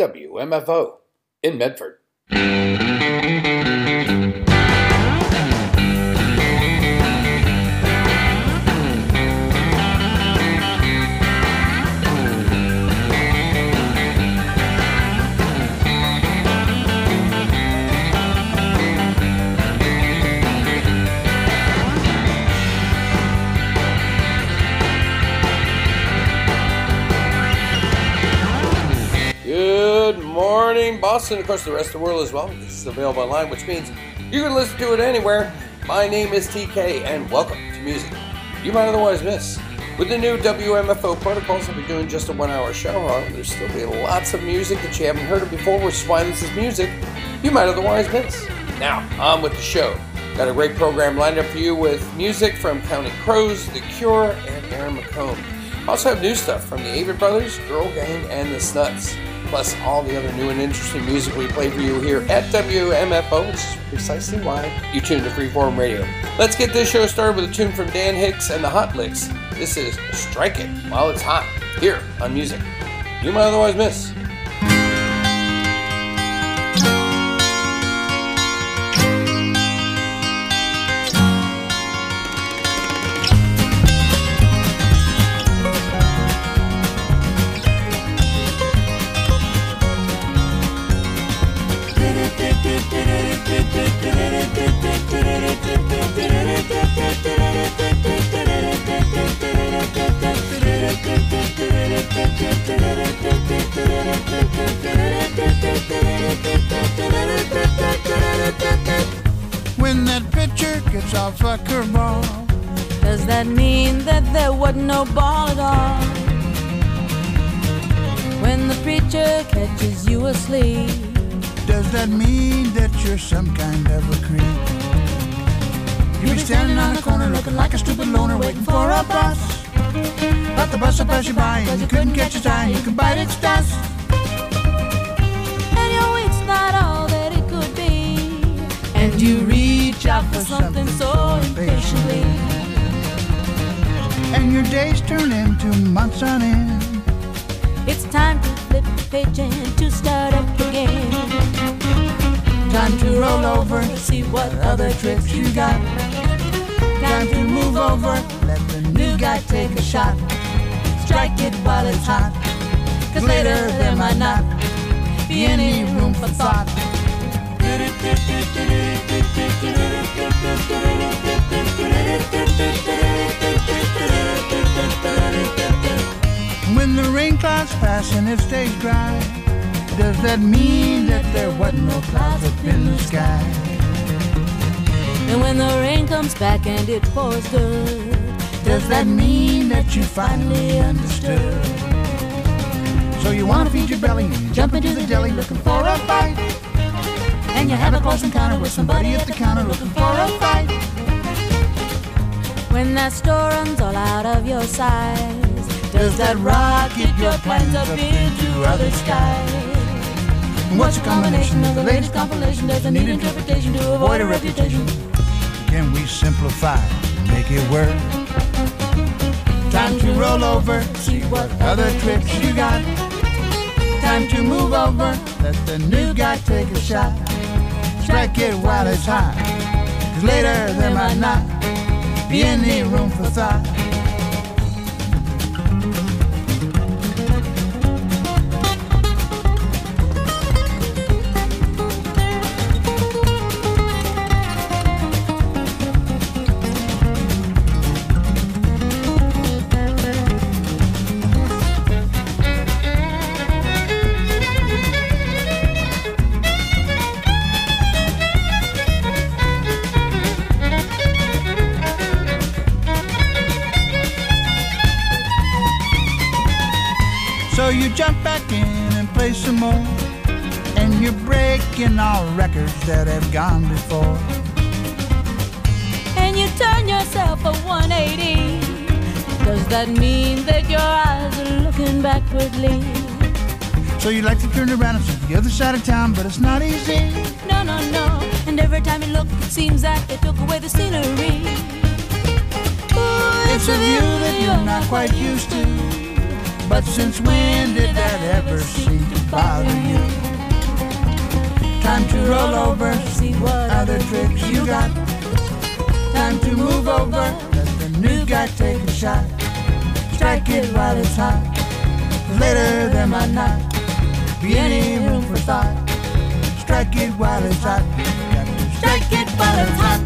WMFO in Medford. Good morning, Boston, of course the rest of the world as well. This is available online, which means you can listen to it anywhere. My name is TK, and welcome to music you might otherwise miss. With the new WMFO protocols, I'll be doing just a 1-hour show. There's still be lots of music that you haven't heard of before, which is why this is music you might otherwise miss. Now, on with the show. Got a great program lined up for you with music from Counting Crows, The Cure, and Aaron McComb. Also have new stuff from the Avett Brothers, Girl Gang, and the Snuts. Plus all the other new and interesting music we play for you here at WMFO, which is precisely why you tune to Freeform Radio. Let's get this show started with a tune from Dan Hicks and the Hot Licks. This is Strike It While It's Hot, here on Music You Might Otherwise Miss. When that pitcher gets off a curveball, does that mean that there wasn't no ball at all? When the preacher catches you asleep, does that mean that you're some kind of a creep? You be standing on the corner looking like a stupid loner waiting for a bus, but the bus will pass you by and you couldn't catch its eye, you can bite its dust. and your week's not all that it could be, And you reach out for something so impatiently. and your days turn into months on end. It's time to flip the page and to start up again. Time to roll over, see what other tricks you got. time to move over, let the new guy take a shot. Strike it while it's hot, 'cause later there might not be any room for thought. When the rain clouds pass and it stays dry, does that mean that there wasn't no clouds up in the sky? And when the rain comes back and it pours good, Does that mean that you finally understood? So you wanna feed your belly and you jump into the deli looking for a bite, and you have a close encounter with somebody at the counter looking for a fight. when that store runs all out of your size, Does that rocket your plans up into other skies? And what's a combination of the latest compilation? Does it need interpretation to avoid a reputation? Can we simplify, make it work? Time to roll over, see what other tricks you got. Time to move over, let the new guy take a shot. Strike it while it's hot, 'cause later there might not be any room for thought. So you jump back in and play some more, and you're breaking all records that have gone before. and you turn yourself a 180. Does that mean that your eyes are looking backwardly? So you like to turn around and see the other side of town, but it's not easy. No, no, no. And every time you look, it seems that they took away the scenery. Ooh, It's a view that you're not quite used to, but since when did that ever seem to bother you? roll over, see what other tricks you got. Time to move over, let the new guy take a shot. Strike it while it's hot, later there might not be any room for thought. Strike it while it's hot, got to strike it while it's hot.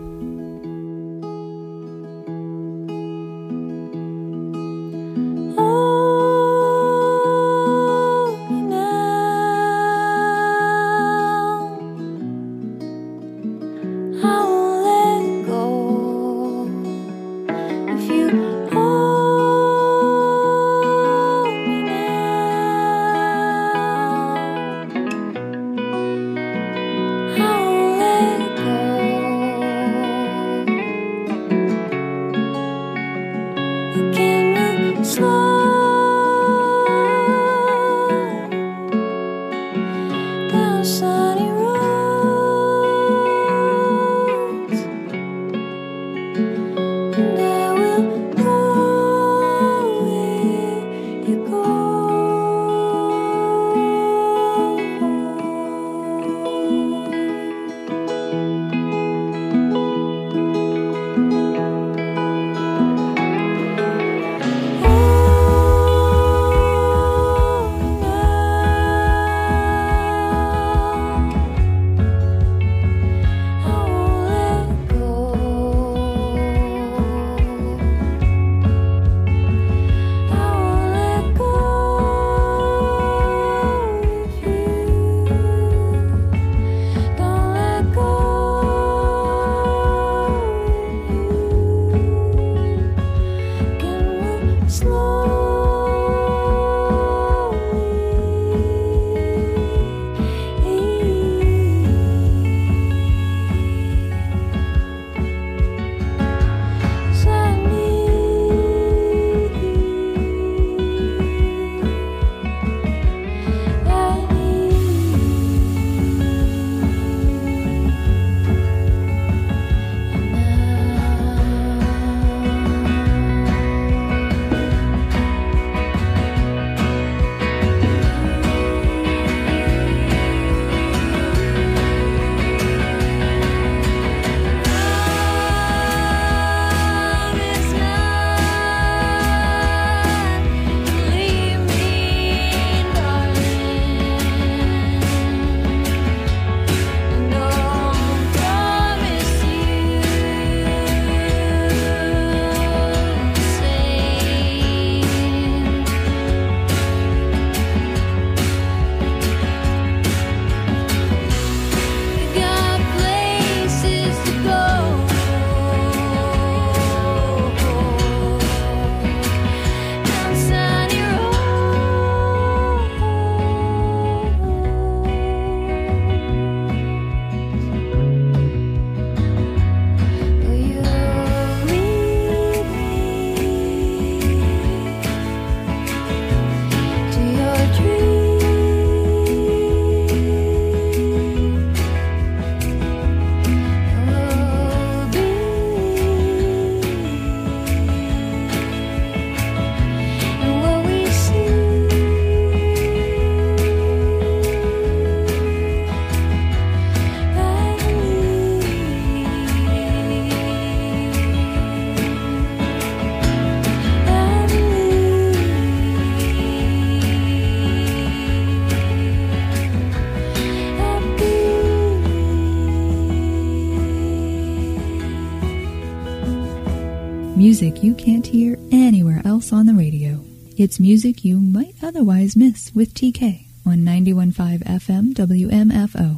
Music you can't hear anywhere else on the radio. It's music you might otherwise miss with TK on 91.5 FM WMFO.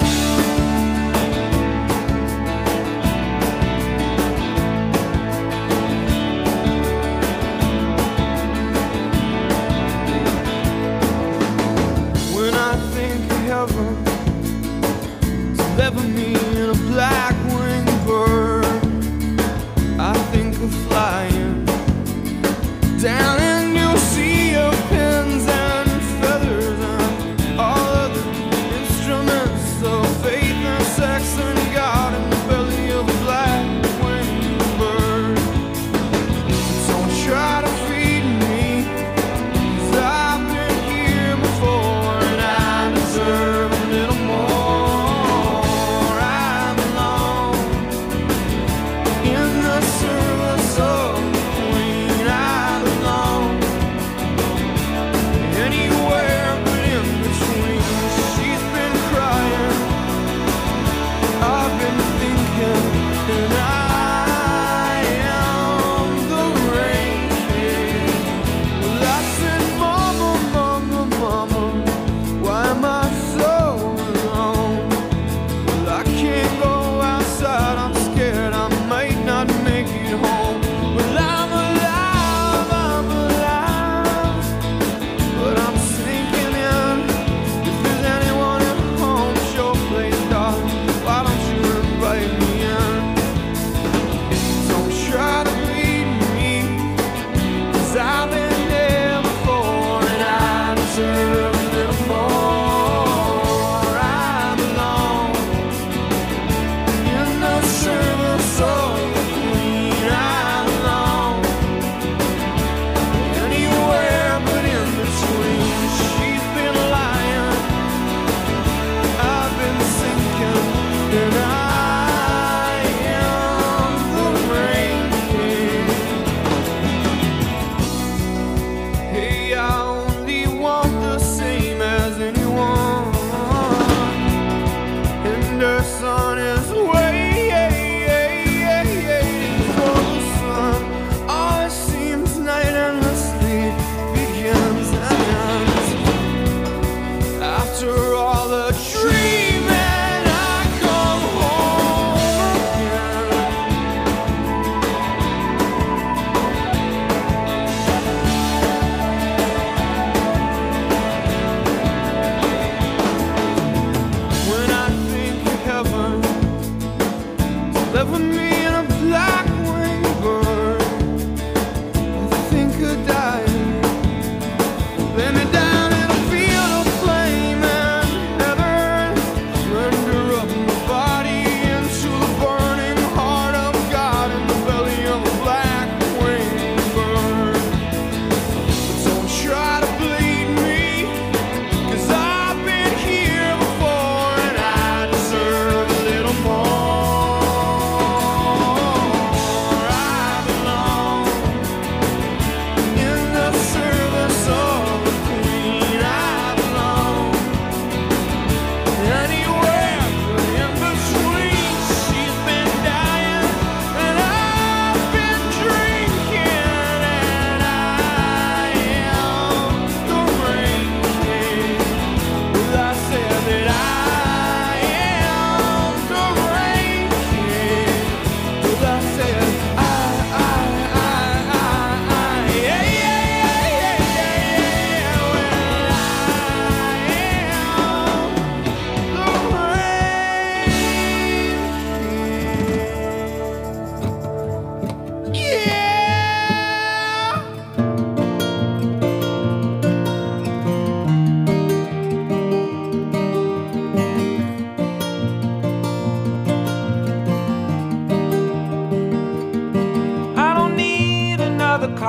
When I think of heaven, it's never me in a black-winged bird. I think of flying down in your sea of pins and feathers and all other instruments of faith and sex and God in the belly of a black-winged bird. Don't try to feed me, 'cause I've been here before and I deserve a little more.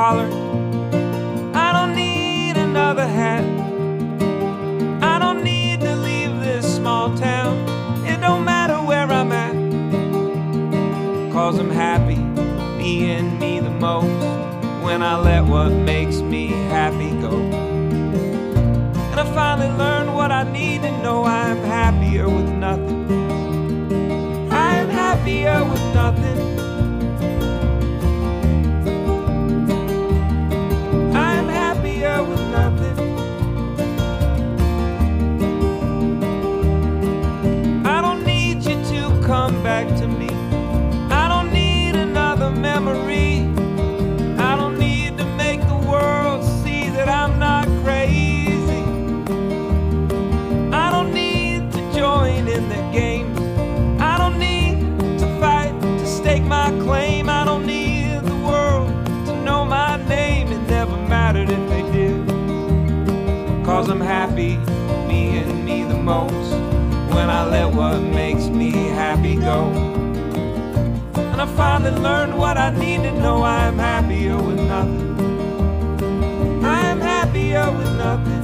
collar. I don't need another hat. I don't need to leave this small town. It don't matter where I'm at, 'cause I'm happy being me the most when I let what makes me happy go. And I finally learned what I need to know. I'm happier with nothing. I'm happier with nothing. I'm happier with nothing. I don't need you to come back to me. I don't need another memory. I don't need to make the world see that I'm not crazy. I don't need to join in the games. I don't need to fight to stake my claim. I don't need the world to know my name. It never mattered if they did, 'cause I'm happy being me the most when I let what makes me happy go. And I finally learned what I need to know. I'm happier with nothing. I'm happier with nothing.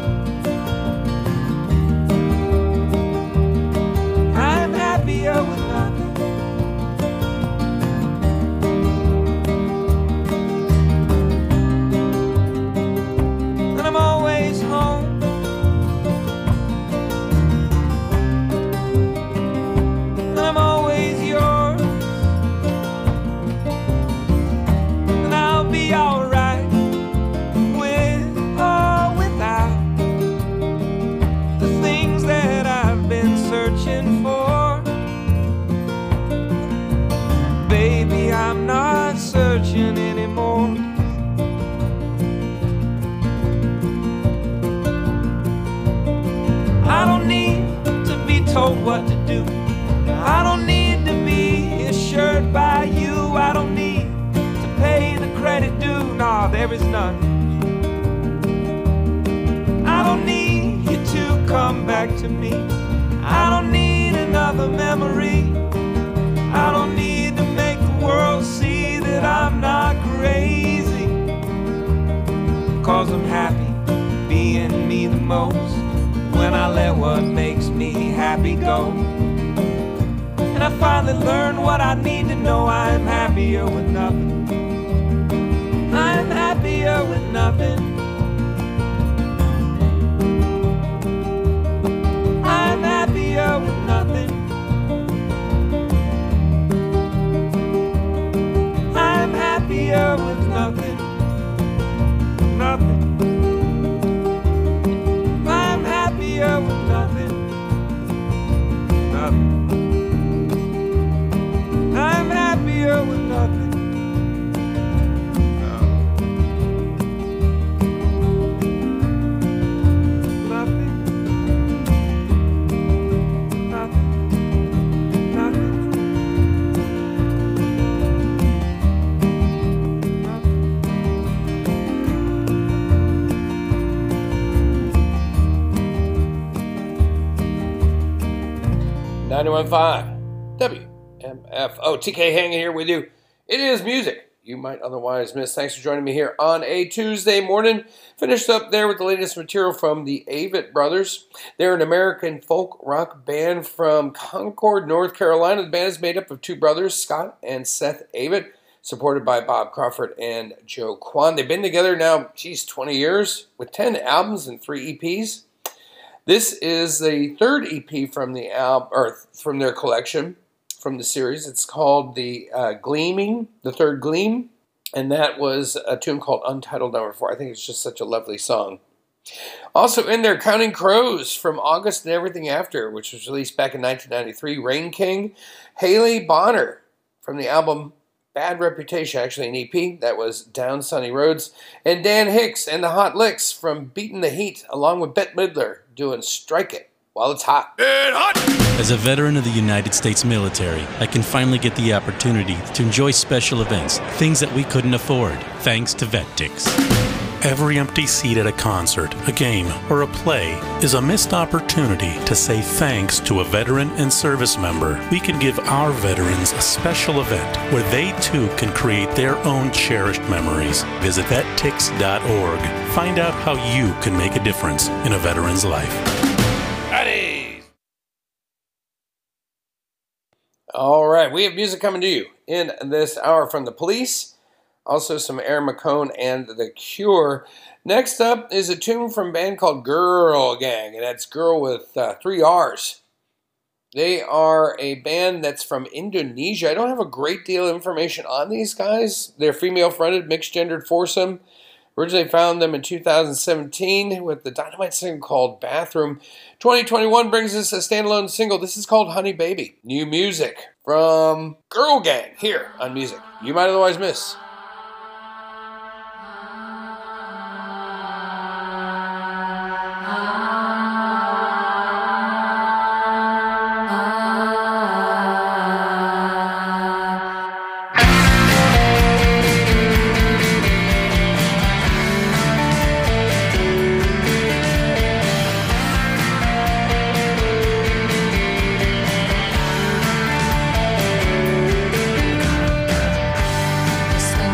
I'm happier with nothing. And I'm always home. And I'm always yours. And I'll be alright with or without the things that I've been searching for. Baby, I'm not searching anymore. I don't need to be told what to do. I don't need to be assured by you. I don't need to pay the credit due. Nah, there is none. I don't need you to come back to me. I don't need another memory. I don't need to make the world see that I'm not crazy, 'cause I'm happy being me the most when I let what makes me happy go. And I finally learned what I need to know. I'm happier with nothing. I'm happier with nothing. I'm happier with nothing. I'm happier with nothing. Nothing. I'm happier with nothing. Nothing. I'm happier with nothing. No. Nothing. Nothing. Nothing. Nothing. 91.5 WMFO. TK hanging here with you. It is music you might otherwise miss. Thanks for joining me here on a Tuesday morning. Finished up there with the latest material from the Avett Brothers. They're an American folk rock band from Concord, North Carolina. The band is made up of two brothers, Scott and Seth Avett, supported by Bob Crawford and Joe Kwan. They've been together now, 20 years, with 10 albums and 3 EPs. This is the third EP from the album, or from their collection, from the series. It's called the Gleaming, the Third Gleam, and that was a tune called Untitled Number 4. I think it's just such a lovely song. Also in there, Counting Crows from August and Everything After, which was released back in 1993. Rain King, Haley Bonner from the album Bad Reputation, actually an EP, that was Down Sunny Roads, and Dan Hicks and the Hot Licks from Beating the Heat, along with Bette Midler doing Strike It While It's Hot. As a veteran of the United States military, I can finally get the opportunity to enjoy special events, things that we couldn't afford, thanks to VetTix. Every empty seat at a concert, a game, or a play is a missed opportunity to say thanks to a veteran and service member. We can give our veterans a special event where they too can create their own cherished memories. Visit vettix.org. Find out how you can make a difference in a veteran's life. All right, we have music coming to you in this hour from The Police, also some Aaron McCone and The Cure. Next up is a tune from a band called Girl Gang, and that's girl with 3 R's. They are a band that's from Indonesia. I don't have a great deal of information on these guys. They're female-fronted, mixed-gendered foursome. Originally found them in 2017 with the Dynamite single called Bathroom. 2021 brings us a standalone single. This is called Honey Baby. New music from Girl Gang here on Music You Might Otherwise Miss. Spend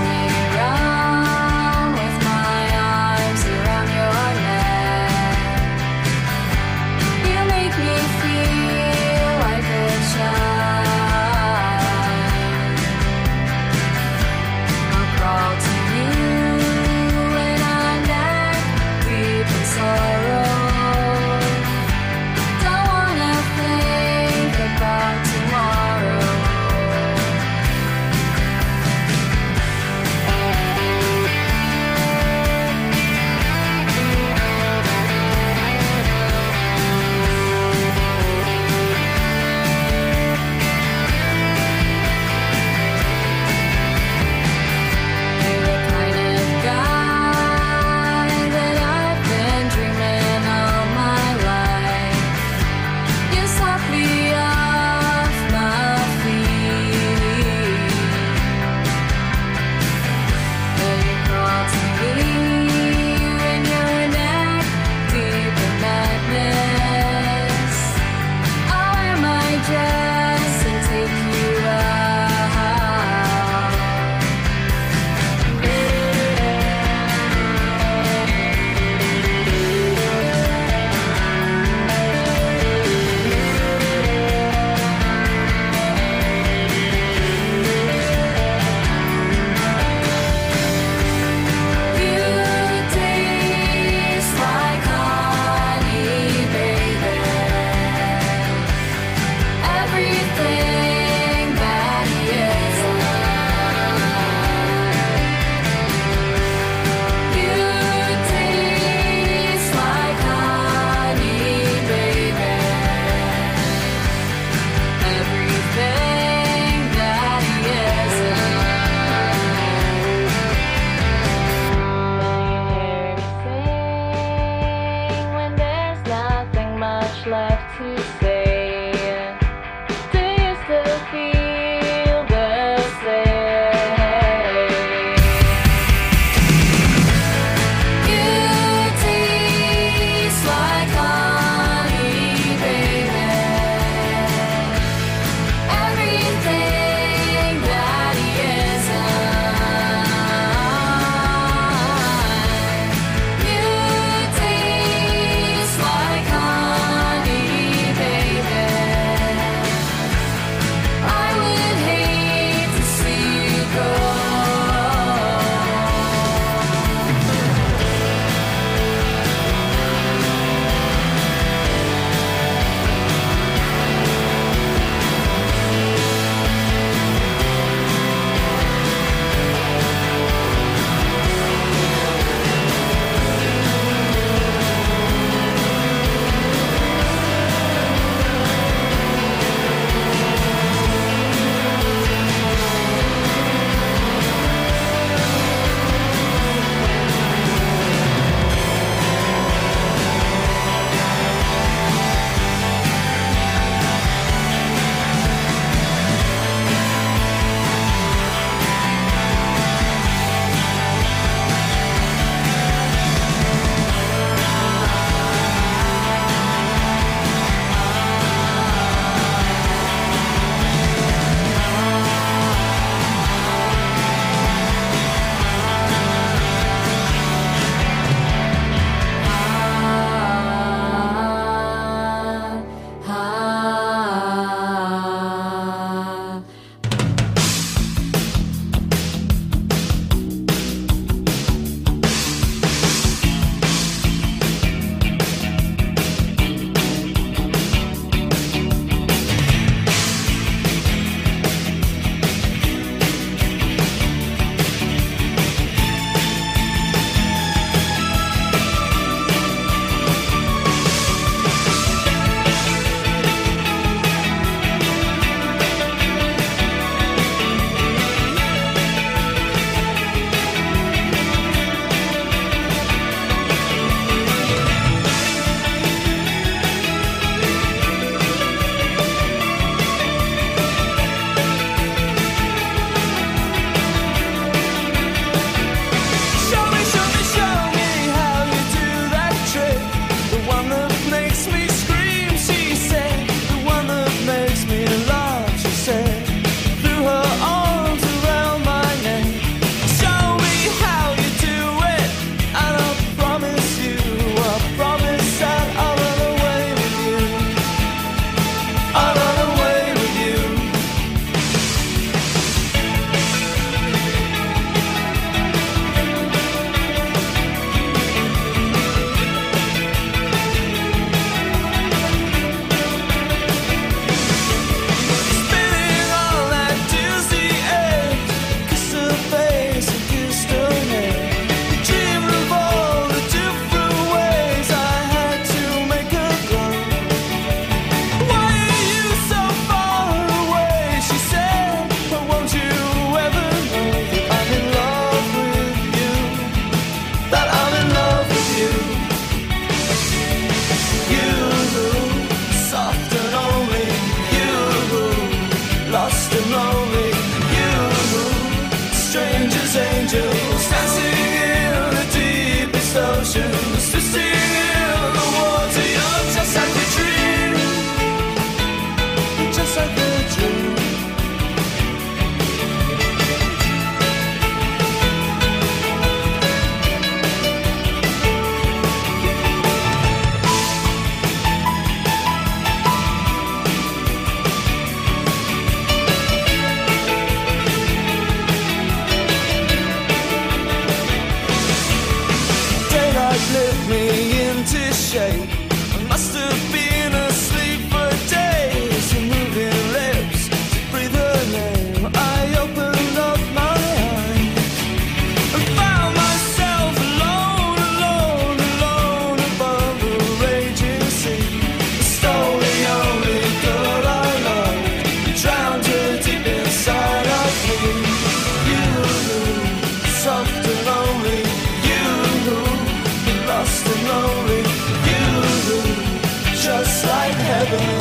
shape. I must have been asleep for days. Your moving lips to breathe her name. I opened up my eyes and found myself alone, alone, alone above the raging sea. I stole the only girl I loved, drowned her deep inside of me. You, soft and lonely, you, lost and lonely, you, just like heaven.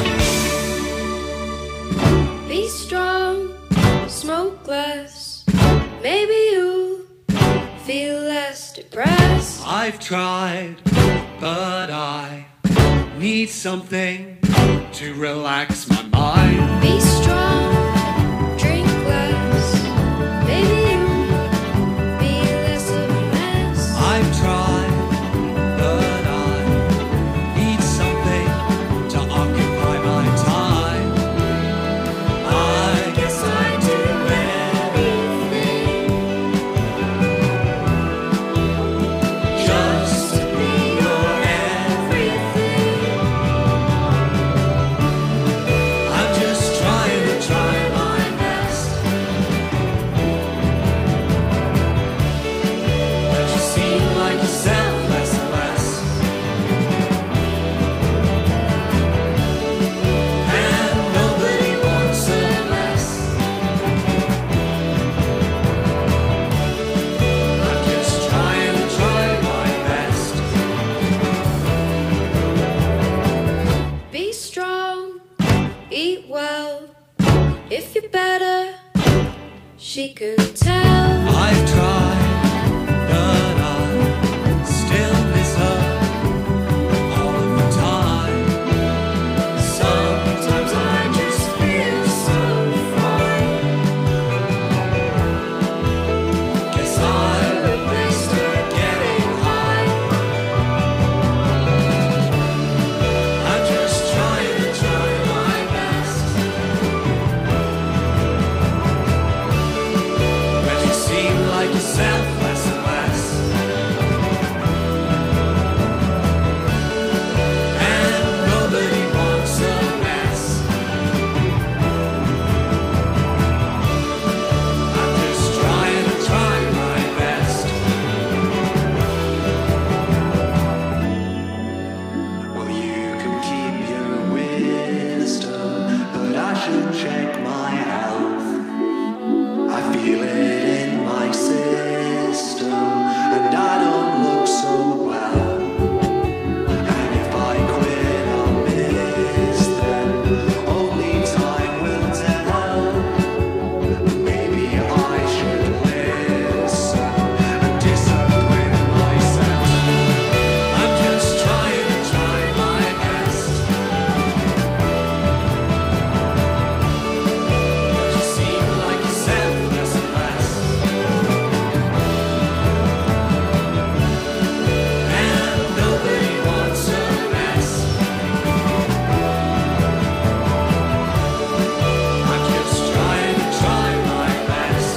Be strong, smoke less. Maybe you'll feel less depressed. I've tried, but I need something to relax my mind. Be strong, drink less. Maybe you'll be less of a mess. I've tried, but I need something to occupy my time. I guess I do anything just to be your everything. I'm just trying to try my best. But you seem like yourself less and less. And nobody wants a mess. I'm just trying to try my best. Be strong, eat well. If you're better, she can tell. I've tried, but I still miss her all of the time. Sometimes I just feel so fine. Guess I replaced her getting high. I'm just trying to try my best. But you seem like yourself less and less. And nobody wants a mess. I'm just trying to try my best. Well, you can keep your wisdom, but I should check my health. I feel it in my system, and I don't look so well. And if I quit, I'll miss them. Only time will tell. Maybe I should listen and discipline myself. I'm just trying to try my best. But you seem like yourself less and less. And nobody wants a mess. I'm just trying to try my best.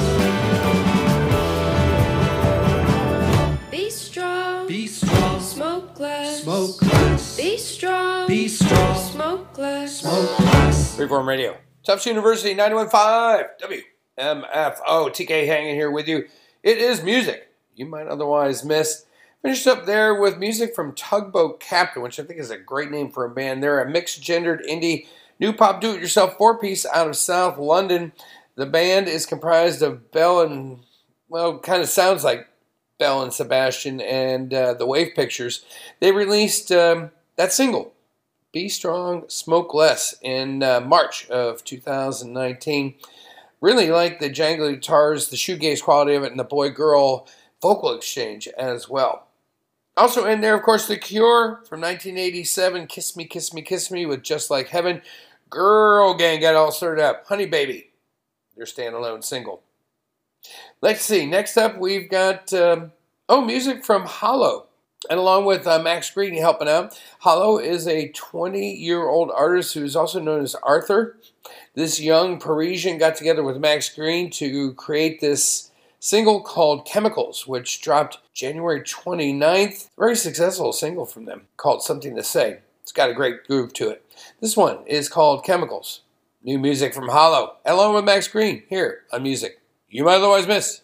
Be strong, Be strong, smoke less. smoke less. Be strong, Be strong, smoke less. smoke less. Freeform Radio. Tufts University 91.5 WMFO. TK hanging here with you. It is music you might otherwise miss. Finished up there with music from Tugboat Captain, which I think is a great name for a band. They're a mixed-gendered indie new pop do-it-yourself four-piece out of South London. The band is comprised of Belle and, well, kind of sounds like Belle and Sebastian and the Wave Pictures. They released that single, Be Strong, Smoke Less, in March of 2019. Really like the jangly guitars, the shoegaze quality of it, and the boy-girl vocal exchange as well. Also in there, of course, The Cure from 1987, Kiss Me, Kiss Me, Kiss Me with Just Like Heaven. Girl Gang got all started up. Honey Baby, their standalone single. Let's see, next up we've got music from Hollow. And along with Max Green helping out, Hollow is a 20-year-old artist who is also known as Arthur. This young Parisian got together with Max Green to create this single called Chemicals, which dropped January 29th. Very successful single from them called Something to Say. It's got a great groove to it. This one is called Chemicals. New music from Hollow, along with Max Green, here on Music You Might Otherwise Miss.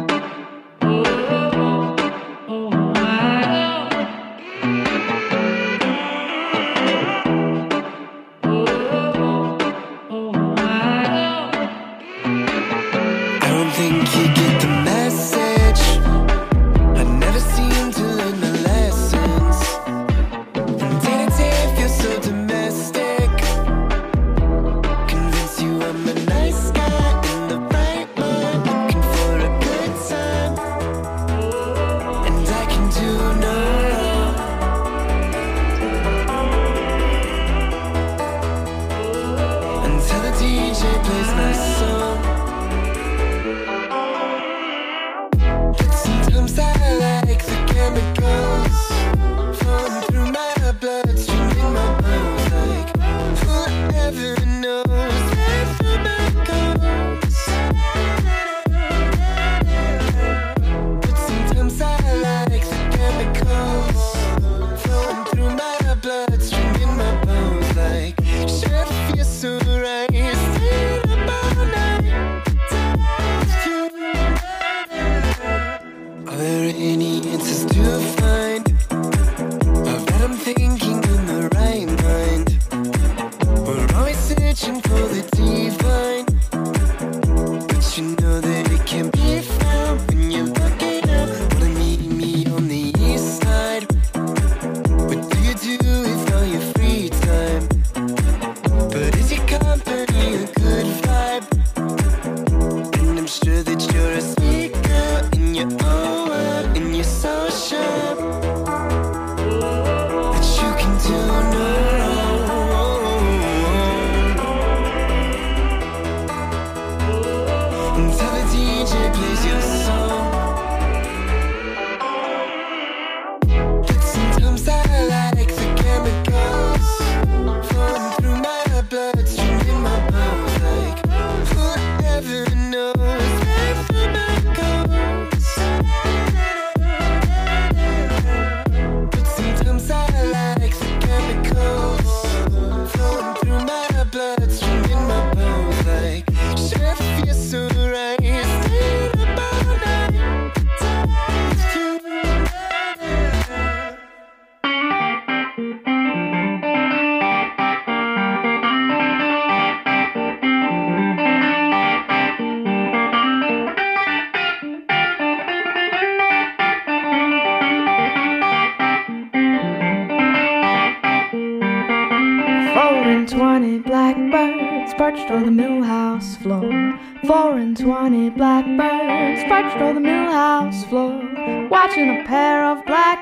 Perched on the millhouse floor. 4 and 20 blackbirds perched on the millhouse floor, watching a pair of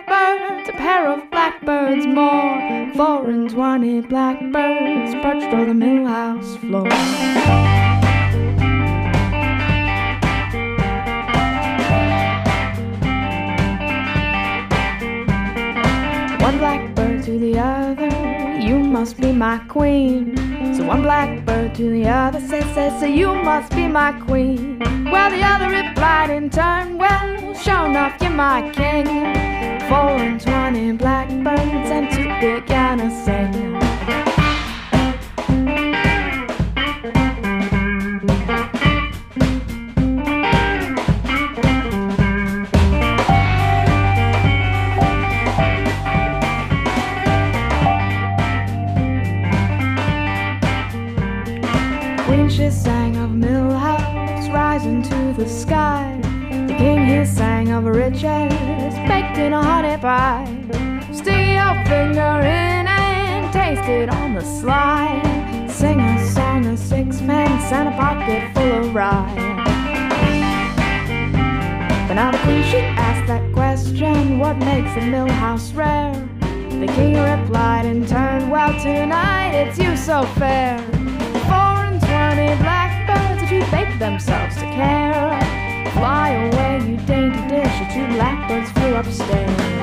blackbirds more. 4 and 20 blackbirds perched on the millhouse floor. One blackbird to the other, you must be my queen. So one blackbird to the other says, so you must be my queen. Well, the other replied in turn, well, sure enough, you're my king. 4 and 20 blackbirds and 2 began to sing. She sang of a millhouse rising to the sky. The king he sang of riches baked in a honey pie. Stick your finger in and taste it on the sly. Sing a song of sixpence and a pocket full of rye. But now the queen she asked that question, what makes a millhouse rare? The king replied in turn, well, tonight it's you so fair. 4 and 20 blackbirds, if you bake themselves to care, fly away, you dainty dish. The 2 blackbirds flew upstairs.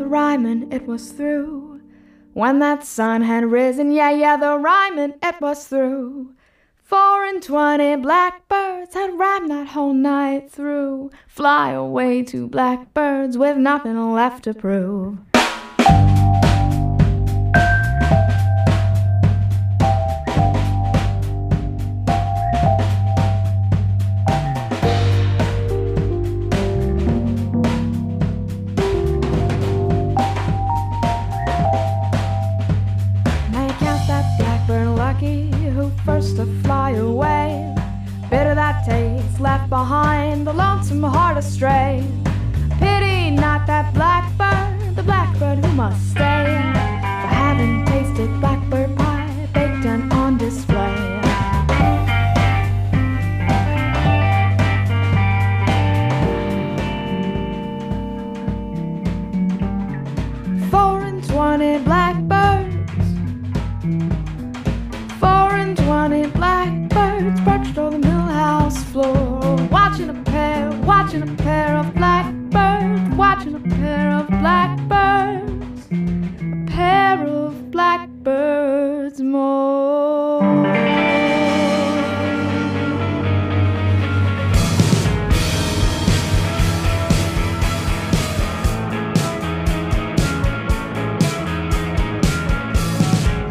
rhyming, it was through. When that sun had risen, yeah, the rhyming, it was through. 24 blackbirds had rhymed that whole night through. Fly away to blackbirds with nothing left to prove. First to fly away, bitter that taste left behind the lonesome heart astray. Pity not that blackbird, the blackbird who must stay, for having tasted blackbird pie baked and on display. 24 blackbirds, 24 blackbirds perched on the millhouse floor, watching a pair of blackbirds, watching a pair of blackbirds, a pair of blackbirds more.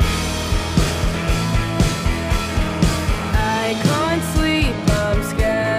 I can't sleep, I'm scared.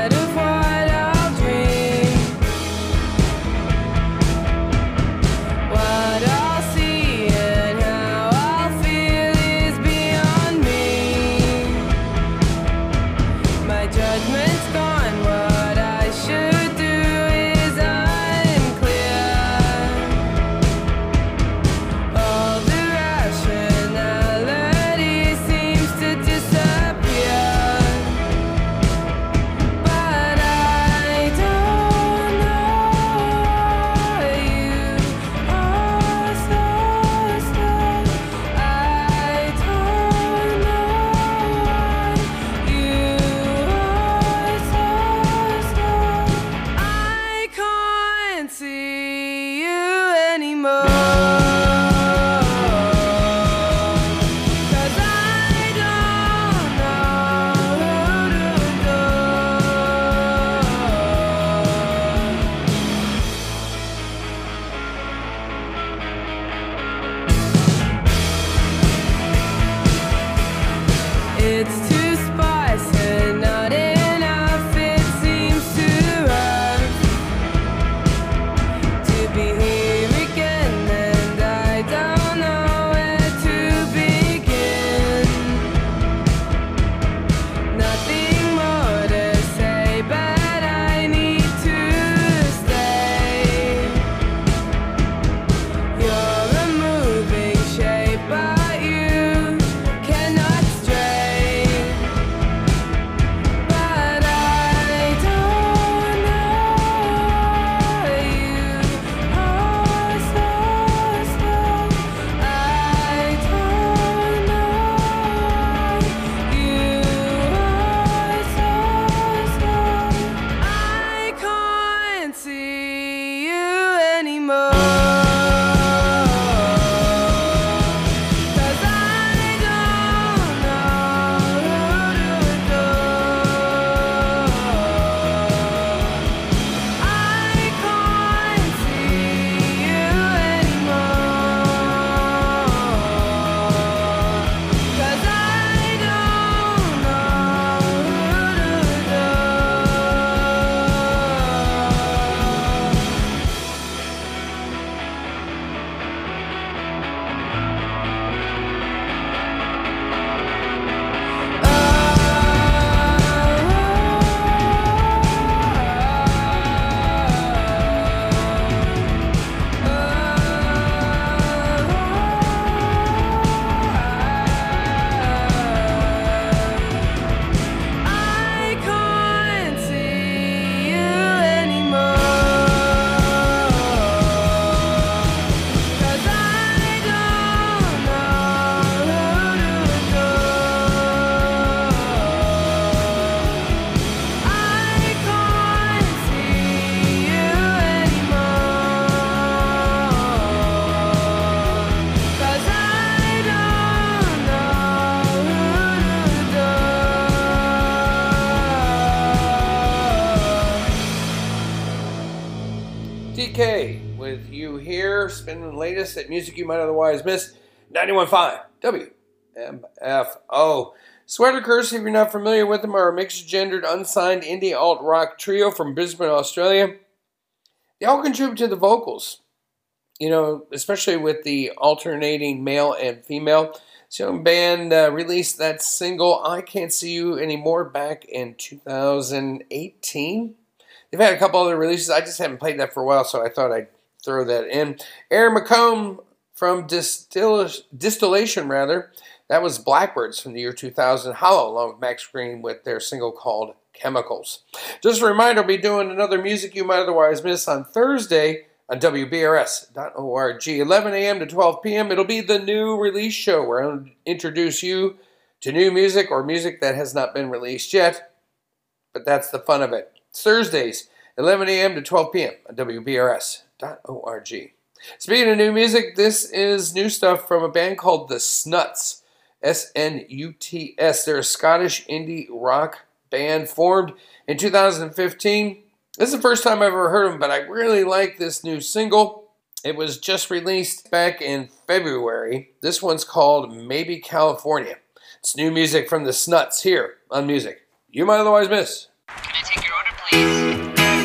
TK with you here, spinning the latest at music you might otherwise miss. 91.5 WMFO. Sweater Curse, if you're not familiar with them, are a mixed-gendered, unsigned indie alt-rock trio from Brisbane, Australia. They all contribute to the vocals, you know, especially with the alternating male and female. So the band released that single, I Can't See You Anymore, back in 2018. They've had a couple other releases. I just haven't played that for a while, so I thought I'd throw that in. Aaron McComb from Distillation, that was Blackbirds from the year 2000. Hollow, along with Max Green, with their single called Chemicals. Just a reminder, I'll be doing another music you might otherwise miss on Thursday on WBRS.org, 11 a.m. to 12 p.m. It'll be the new release show where I'll introduce you to new music or music that has not been released yet, but that's the fun of it. It's Thursdays, 11 a.m. to 12 p.m. on WBRS.org. Speaking of new music, this is new stuff from a band called The Snuts, S-N-U-T-S. They're a Scottish indie rock band formed in 2015. This is the first time I've ever heard them, but I really like this new single. It was just released back in February. This one's called Maybe California. It's new music from The Snuts here on Music You Might Otherwise Miss. Can I take your order, please?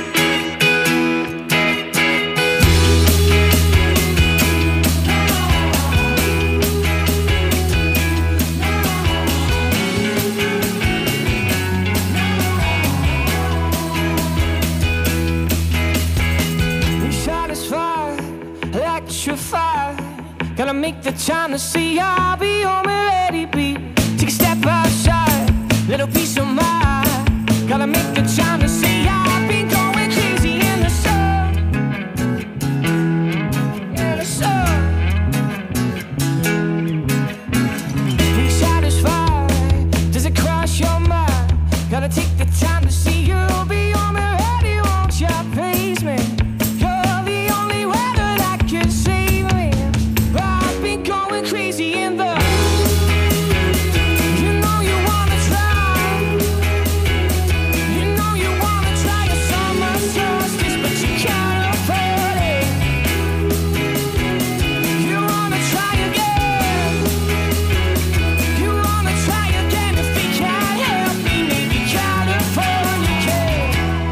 Gotta make the time to see I'll be home already, be. Take a step outside, little piece of mind. Gotta make the time to see I've been going crazy in the sun. In the sun. Be satisfied, does it cross your mind? Gotta take the time to see you'll be home already, won't you please me? You're the only weather that can save me. Going crazy in the, you know you wanna try, you know you wanna try a summer solstice, but you can't afford it. You wanna try again, you wanna try again. If they can't help me, maybe California can.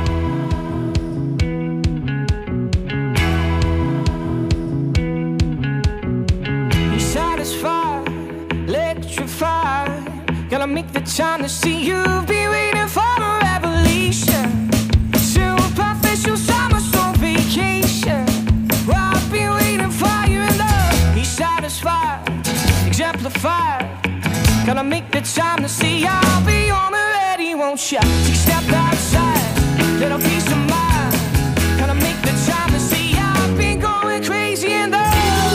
Satisfied, electrified. Gotta make the time to see you've been waiting for a revelation. Superficial summer storm vacation. Well, I've been waiting for you in love. Be satisfied, exemplified. Gotta make the time to see I'll be home already, won't ya? Take a step outside, little piece of mind. Gotta make the time to see I've been going crazy in love.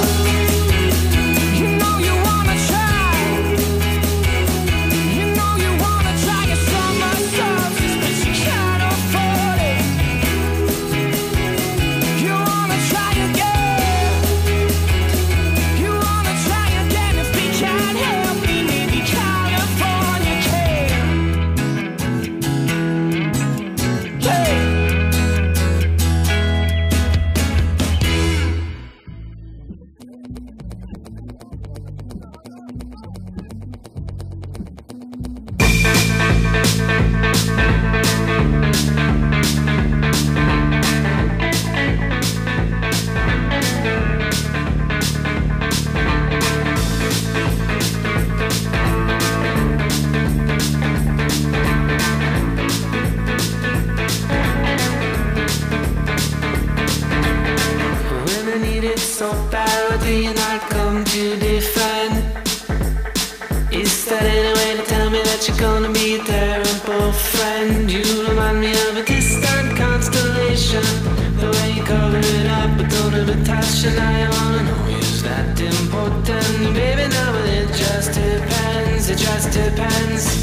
So badly and I've come to define. Is that any way to tell me that you're gonna be a terrible friend? You remind me of a distant constellation, the way you cover it up but don't have a touch. And I wanna know, is that important? Baby, no, it just depends. It just depends.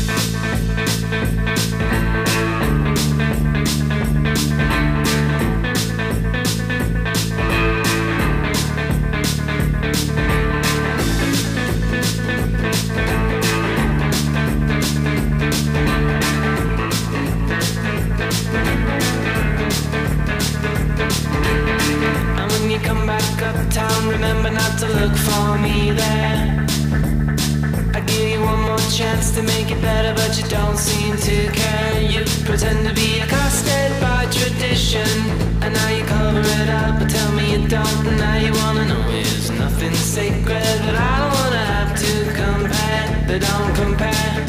better, but you don't seem to care. You pretend to be accosted by tradition, and now you cover it up, but tell me you don't. And now you wanna know is nothing sacred, but I don't wanna have to compare. But don't compare.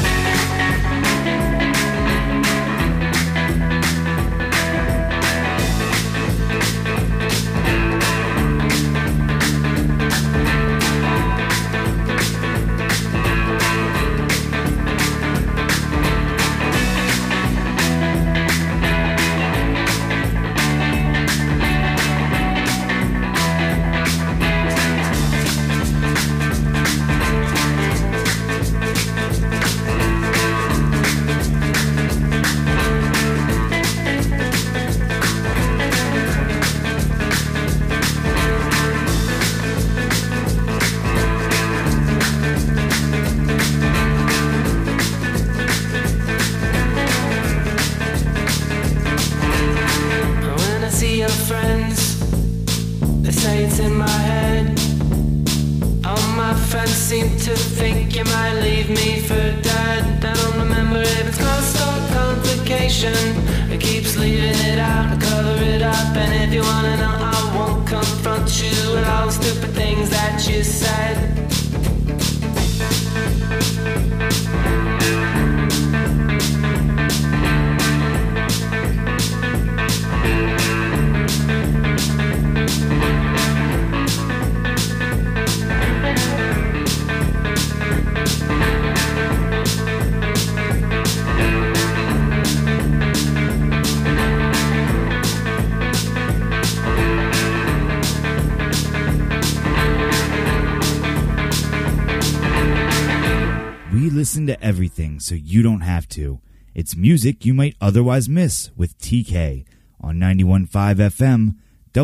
Listen to everything so you don't have to. It's music you might otherwise miss with TK on 91.5 FM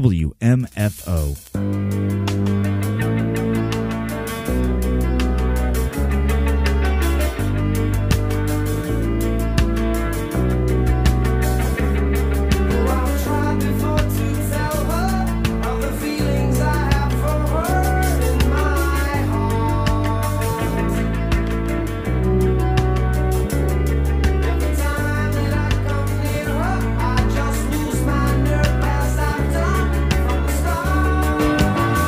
WMFO. I just lose my nerve as I've done from the start.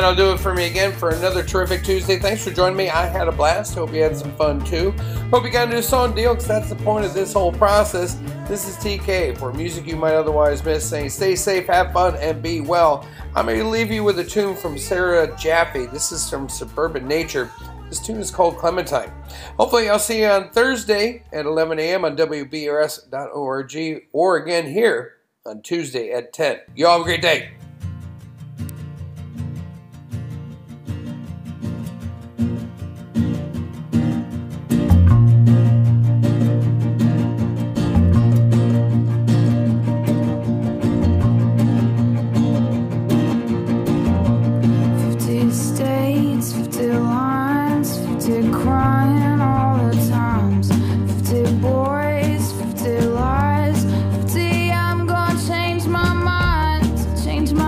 that'll do it for me again for another terrific Tuesday. Thanks for joining me. I had a blast. Hope you had some fun too. Hope you got a new song deal, because that's the point of this whole process. This is TK for Music You Might Otherwise Miss, saying stay safe, have fun, and be well. I'm going to leave you with a tune from Sarah Jaffe. This is from Suburban Nature. This tune is called Clementine. Hopefully I'll see you on Thursday at 11 a.m. on WBRS.org, or again here on Tuesday at 10. You all have a great day. Crying all the times, 50 boys, 50 lies, 50 I'm gonna change my mind, change my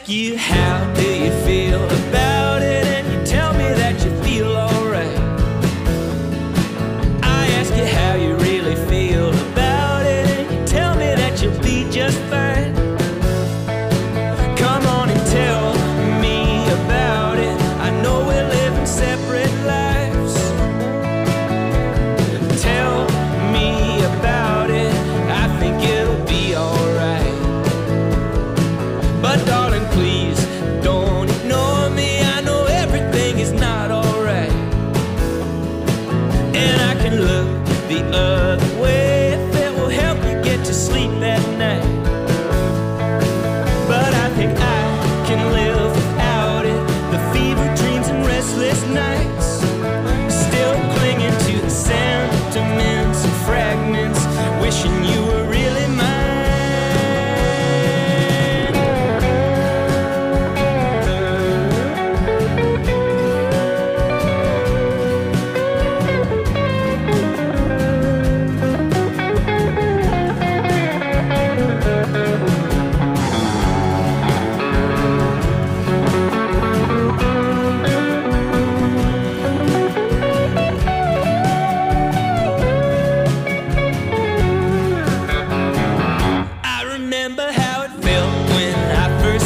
ask you, how do you feel about